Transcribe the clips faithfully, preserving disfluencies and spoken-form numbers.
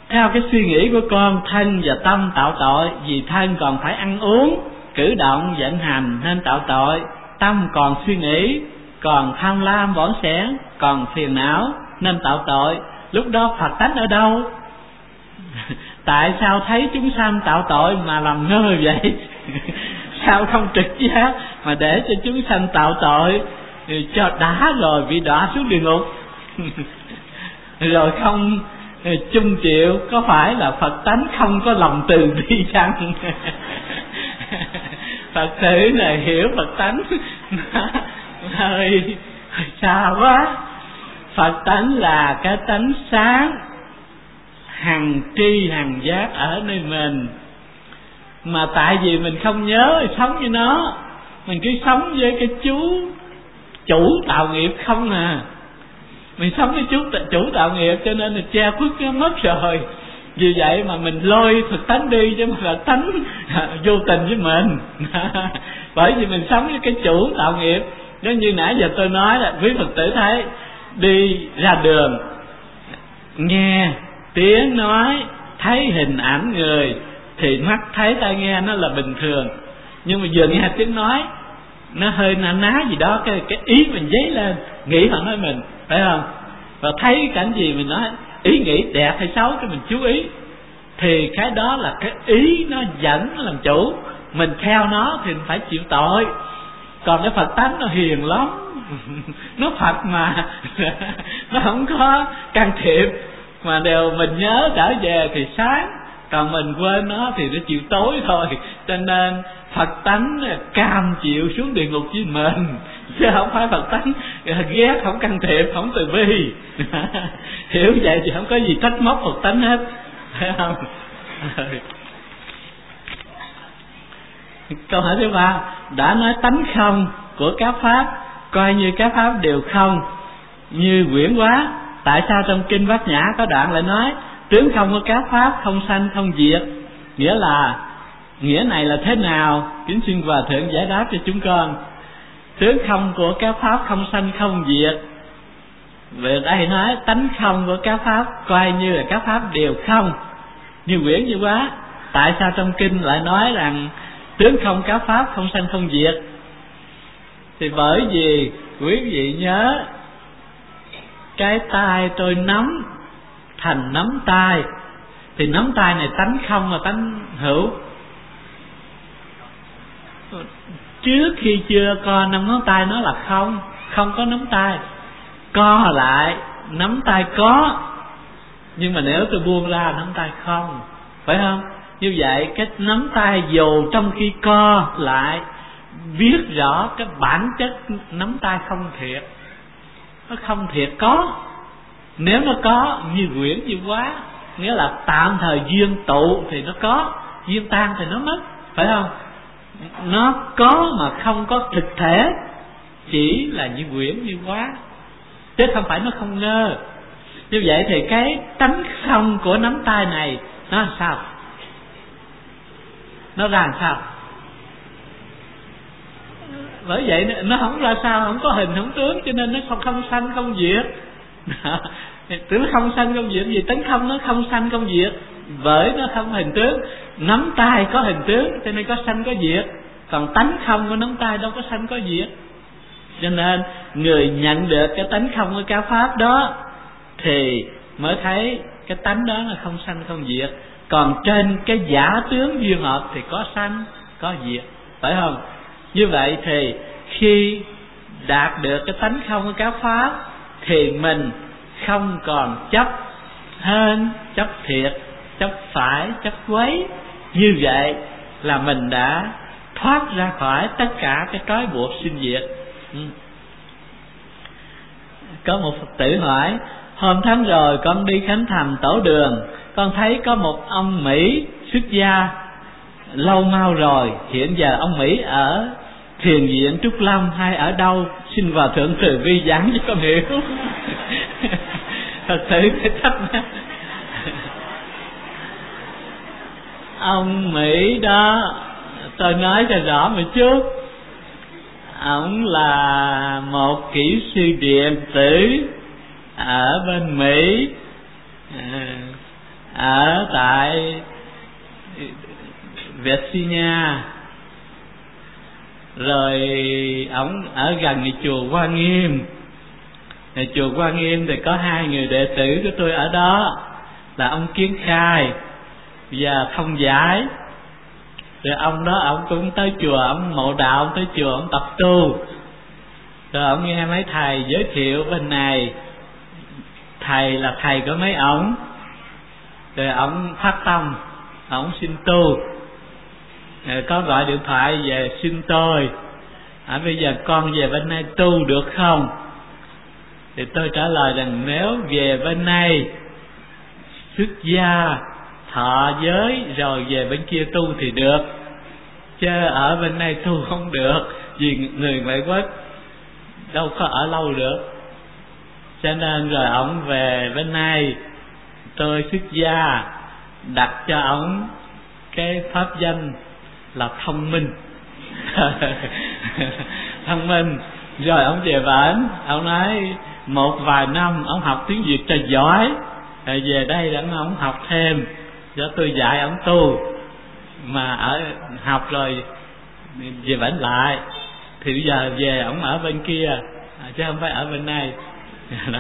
theo cái suy nghĩ của con, thân và tâm tạo tội, vì thân còn phải ăn uống, cử động, vận hành nên tạo tội. Tâm còn suy nghĩ, còn tham lam bỏng sẻn, còn phiền não nên tạo tội. Lúc đó Phật tánh ở đâu? Tại sao thấy chúng sanh tạo tội mà làm ngơ vậy? Sao không trực giác mà để cho chúng sanh tạo tội, cho đã rồi bị đọa xuống địa ngục rồi không chung chịu? Có phải là Phật tánh không có lòng từ bi chăng? Phật tử này hiểu Phật tánh hơi xa quá. Phật tánh là cái tánh sáng, hằng tri hằng giác ở nơi mình, mà tại vì mình không nhớ thì sống như nó, mình cứ sống với cái chú chủ tạo nghiệp không à. Mình sống với chú chủ tạo nghiệp cho nên là che khuất nó mất rồi. Vì vậy mà mình lôi Phật tánh đi, chứ mà Phật tánh vô tình với mình. Bởi vì mình sống với cái chủ tạo nghiệp. Giống như nãy giờ tôi nói là quý Phật tử thấy đi ra đường, nghe tiếng nói, thấy hình ảnh người thì mắt thấy tai nghe nó là bình thường. Nhưng mà vừa nghe tiếng nói nó hơi na ná gì đó, cái cái ý mình dấy lên, nghĩ họ nói mình, phải không? Và thấy cảnh gì mình nói ý nghĩ đẹp hay xấu, cái mình chú ý, thì cái đó là cái ý nó dẫn nó làm chủ, mình theo nó thì mình phải chịu tội. Còn cái Phật tánh nó hiền lắm nó Phật mà nó không có can thiệp, mà đều mình nhớ trở về thì sáng, còn mình quên nó thì nó chịu tối thôi. Cho nên Phật tánh cam chịu xuống địa ngục với mình, chứ không phải Phật tánh ghét, không can thiệp, không từ bi. Hiểu vậy thì không có gì trách móc Phật tánh hết, phải không? Câu hỏi thứ ba, đã nói tánh không của các pháp coi như các pháp đều không, như quyển hóa. Tại sao trong kinh Bát Nhã có đoạn lại nói tướng không của các pháp không sanh không diệt? Nghĩa là nghĩa này là thế nào? Kính xin Hòa Thượng giải đáp cho chúng con. Tướng không của các pháp không sanh không diệt, về đây nói tánh không của các pháp coi như là các pháp đều không, như quyển như quá. Tại sao trong kinh lại nói rằng tướng không các pháp không sanh không diệt? Thì bởi vì quý vị nhớ cái tay tôi nắm thành nắm tay, thì nắm tay này tánh không là tánh hữu. Trước khi chưa co năm ngón tay nó là không, không có nắm tay. Co lại nắm tay có, nhưng mà nếu tôi buông ra nắm tay không, phải không? Như vậy cái nắm tay dù trong khi co lại biết rõ cái bản chất nắm tay không thiệt. Nó không thiệt có. Nếu nó có như quyển như quá, nghĩa là tạm thời duyên tụ thì nó có, duyên tan thì nó mất, phải không? Nó có mà không có thực thể, chỉ là như quyển như quá, chứ không phải nó không ngơ. Như vậy thì cái tánh không của nắm tay này nó làm sao? Nó ra làm sao? Bởi vậy nó không ra sao, không có hình không tướng, cho nên nó không, không sanh không diệt. Tưởng không sanh không diệt gì? Tánh không nó không sanh không diệt, bởi nó không hình tướng. Nắm tay có hình tướng cho nên có sanh có diệt, còn tánh không của nắm tay đâu có sanh có diệt. Cho nên người nhận được cái tánh không của các pháp đó thì mới thấy cái tánh đó là không sanh không diệt. Còn trên cái giả tướng duyên hợp thì có sanh có diệt, phải không? Như vậy thì khi đạt được cái tánh không của các pháp thì mình không còn chấp hơn, chấp thiệt, chấp phải, chấp quấy. Như vậy là mình đã thoát ra khỏi tất cả cái trói buộc sinh diệt. ừ. Có một Phật tử hỏi: hôm tháng rồi con đi khánh thành tổ đường, con thấy có một ông Mỹ xuất gia lâu mau rồi, hiện giờ ông Mỹ ở thiền viện Trúc Lâm hay ở đâu? Xin Hòa Thượng từ bi giảng cho con hiểu. Thật sự phải thắc mắc. Ông Mỹ đó, tôi nói cho rõ một chút, ông là một kỹ sư điện tử ở bên Mỹ, ở tại Virginia, rồi ổng ở gần cái chùa Hoa Nghiêm. Thì chùa Hoa Nghiêm thì có hai người đệ tử của tôi ở đó là ông Kiến Khai và Thông Giải. Rồi ông đó ông cũng tới chùa, ông mộ đạo, ông tới chùa ông tập tu. Rồi ông nghe mấy thầy giới thiệu bên này, thầy là thầy của mấy ổng. Rồi ông phát tâm, ông xin tu. Rồi có gọi điện thoại về xin tôi, à, bây giờ con về bên này tu được không? Thì tôi trả lời rằng nếu về bên này xuất gia thọ giới rồi về bên kia tu thì được, chứ ở bên này tu không được, vì người ngoại quốc đâu có ở lâu được. Cho nên rồi ổng về bên này, tôi xuất gia đặt cho ổng cái pháp danh là Thông Minh. Thông Minh. Rồi ổng về bển, ổng nói một vài năm ổng học tiếng Việt cho giỏi, rồi về đây để ổng học thêm, cho tôi dạy ổng tu. Mà ở học rồi về bển lại, thì bây giờ về ổng ở bên kia chứ không phải ở bên này. Đó.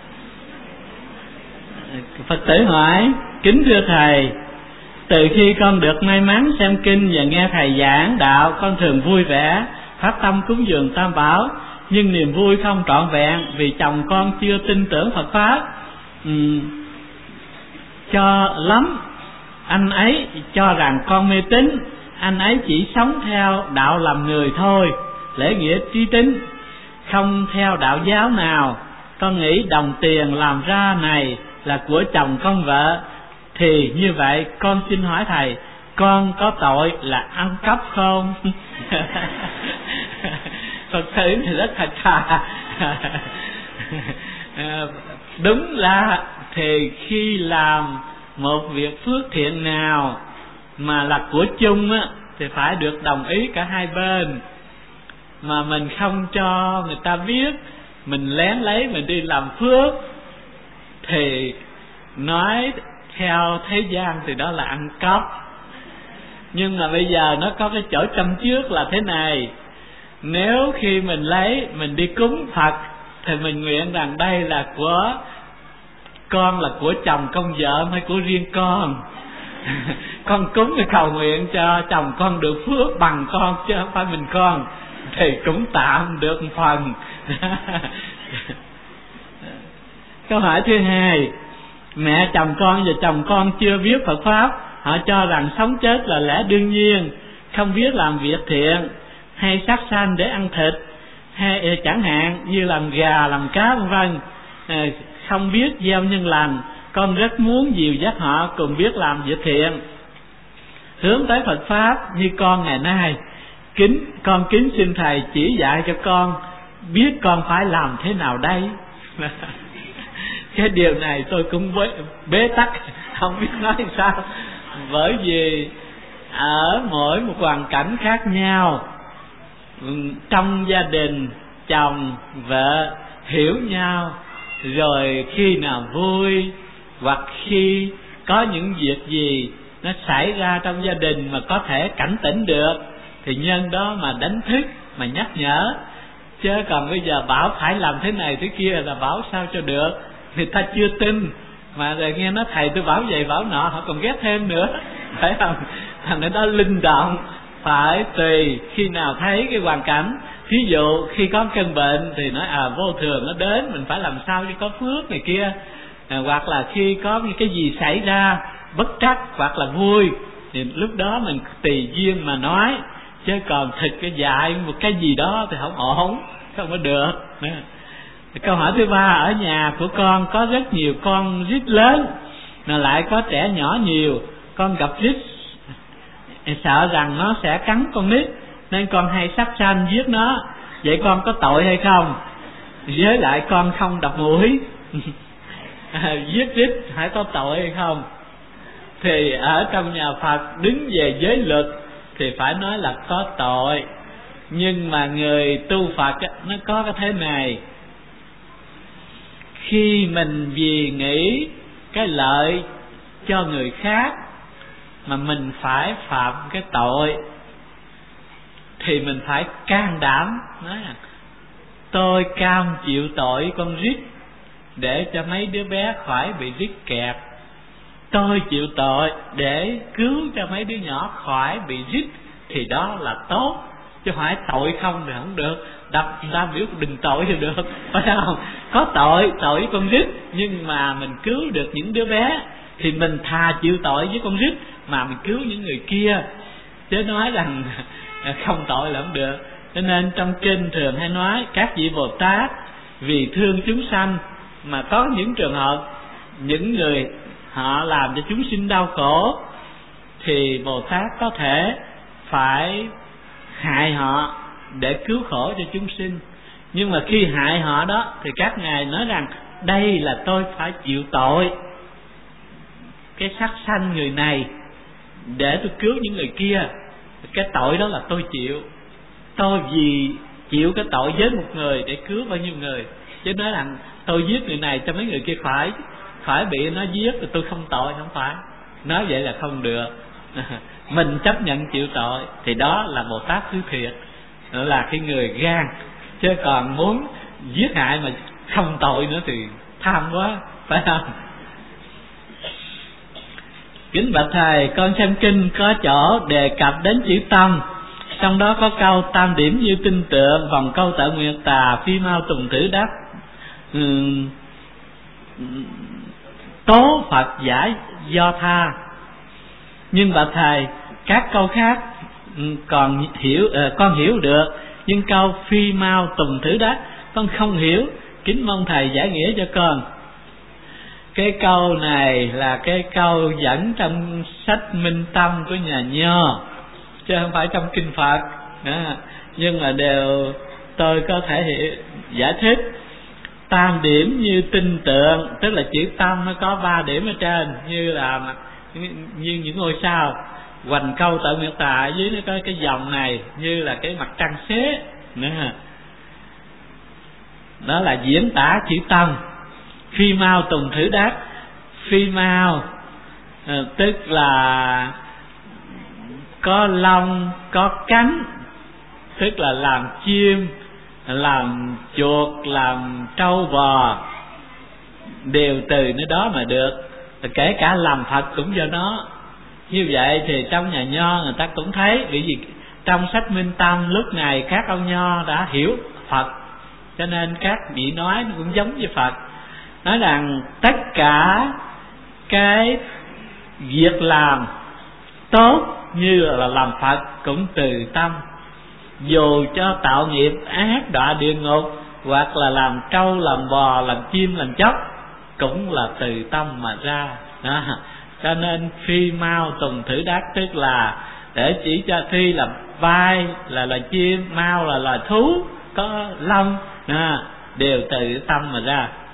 Phật tử hỏi: kính thưa thầy, từ khi con được may mắn xem kinh và nghe thầy giảng đạo, con thường vui vẻ phát tâm cúng dường Tam Bảo, nhưng niềm vui không trọn vẹn vì chồng con chưa tin tưởng Phật pháp ừ, cho lắm. Anh ấy cho rằng con mê tín, anh ấy chỉ sống theo đạo làm người thôi, lễ nghĩa trí tín, không theo đạo giáo nào. Con nghĩ đồng tiền làm ra này là của chồng con vợ, thì như vậy con xin hỏi thầy, con có tội là ăn cắp không? Phật tử thì rất thật thà. Đúng là thì khi làm một việc phước thiện nào mà là của chung á, thì phải được đồng ý cả hai bên. Mà mình không cho người ta biết, mình lén lấy mình đi làm phước, thì nói theo thế gian thì đó là ăn cắp. Nhưng mà bây giờ nó có cái chỗ châm trước là thế này: nếu khi mình lấy mình đi cúng Phật thì mình nguyện rằng đây là của con, là của chồng con vợ, hay của riêng con. Con cúng thì cầu nguyện cho chồng con được phước bằng con, chứ không phải mình con, thì cũng tạm được một phần. Câu hỏi thứ hai: mẹ chồng con và chồng con chưa biết Phật pháp, họ cho rằng sống chết là lẽ đương nhiên, không biết làm việc thiện hay sát sanh để ăn thịt, hay chẳng hạn như làm gà làm cá vân vân, không biết gieo nhân lành. Con rất muốn dìu dắt họ cùng biết làm việc thiện, hướng tới Phật pháp như con ngày nay. Kính con kính xin thầy chỉ dạy cho con biết con phải làm thế nào đây. Cái điều này tôi cũng bế tắc, không biết nói sao, bởi vì ở mỗi một hoàn cảnh khác nhau, trong gia đình chồng vợ hiểu nhau, rồi khi nào vui hoặc khi có những việc gì nó xảy ra trong gia đình mà có thể cảnh tỉnh được, thì nhân đó mà đánh thức, mà nhắc nhở. Chứ còn bây giờ bảo phải làm thế này thế kia là bảo sao cho được, người ta chưa tin. Mà rồi nghe nói thầy tôi bảo vậy bảo nọ, họ còn ghét thêm nữa, phải không? Thành ra đó linh động, phải tùy khi nào thấy cái hoàn cảnh. Ví dụ khi có cơn bệnh thì nói à vô thường nó đến, mình phải làm sao cho có phước này kia. À, hoặc là khi có cái gì xảy ra bất trắc hoặc là vui, thì lúc đó mình tùy duyên mà nói. Chứ còn thực cái dạy một cái gì đó thì không ổn, không có được. Câu hỏi thứ ba: ở nhà của con có rất nhiều con rít lớn, mà lại có trẻ nhỏ nhiều. Con gặp rít sợ rằng nó sẽ cắn con nít, nên con hay sát sanh giết nó. Vậy con có tội hay không? Với lại con không đập mũi, giết rít phải có tội hay không? Thì ở trong nhà Phật đứng về giới luật thì phải nói là có tội. Nhưng mà người tu Phật nó có cái thế này: khi mình vì nghĩ cái lợi cho người khác mà mình phải phạm cái tội thì mình phải can đảm nói là tôi cam chịu tội con rít để cho mấy đứa bé khỏi bị rít kẹt, tôi chịu tội để cứu cho mấy đứa nhỏ khỏi bị rít, thì đó là tốt, chứ không phải tội không thì không được. Đập người ta biểu đừng tội thì được, phải không? Có tội, tội với con rít, nhưng mà mình cứu được những đứa bé thì mình thà chịu tội với con rít mà mình cứu những người kia, chứ nói rằng không tội là không được. Cho nên trong kinh thường hay nói các vị Bồ Tát vì thương chúng sanh, mà có những trường hợp những người họ làm cho chúng sinh đau khổ thì Bồ Tát có thể phải hại họ để cứu khổ cho chúng sinh. Nhưng mà khi hại họ đó thì các ngài nói rằng đây là tôi phải chịu tội cái sát sanh người này để tôi cứu những người kia, cái tội đó là tôi chịu. Tôi vì chịu cái tội với một người để cứu bao nhiêu người, chứ nói rằng tôi giết người này cho mấy người kia phải phải bị nó giết thì tôi không tội, không phải. Nói vậy là không được. Mình chấp nhận chịu tội thì đó là Bồ Tát thứ thiệt, đó là cái người gan. Chứ còn muốn giết hại mà không tội nữa thì tham quá, phải không? Kính bạch thầy, con xem kinh có chỗ đề cập đến chữ tâm, trong đó có câu tam điểm như tinh tượng, vòng câu tự nguyệt tà, phi mau tùng tử đắc, ừ, tố Phật giả do tha. Nhưng bạch thầy, các câu khác còn hiểu, con hiểu được, nhưng câu phi mau tùng tử đắc con không hiểu, kính mong thầy giải nghĩa cho con. Cái câu này là cái câu dẫn trong sách Minh Tâm của nhà Nho, chứ không phải trong kinh Phật. À, nhưng mà đều tôi có thể hiểu, giải thích. Tam điểm như tinh tượng, tức là chữ tâm nó có ba điểm ở trên, như là như những ngôi sao. Hoành câu tự nguyện tà ở dưới nó có cái dòng này như là cái mặt trăng xế nữa. Đó là diễn tả chữ tâm. Phi mau tùng thử đắc, phi mau à, tức là có lông có cánh, tức là làm chim, làm chuột, làm trâu bò, đều từ nơi đó mà được. Kể cả làm Phật cũng do nó. Như vậy thì trong nhà Nho người ta cũng thấy, bởi vì trong sách Minh Tâm lúc này các ông Nho đã hiểu Phật, cho nên các vị nói nó cũng giống như Phật. Nói rằng tất cả cái việc làm tốt như là làm Phật cũng từ tâm. Dù cho tạo nghiệp ác đọa địa ngục, hoặc là làm trâu, làm bò, làm chim, làm chóc, cũng là từ tâm mà ra. Đó. Cho nên phi mau tùng thử đắc, tức là để chỉ cho phi là vai, là loài chim, mau là loài thú có lông, à, đều từ tâm mà ra.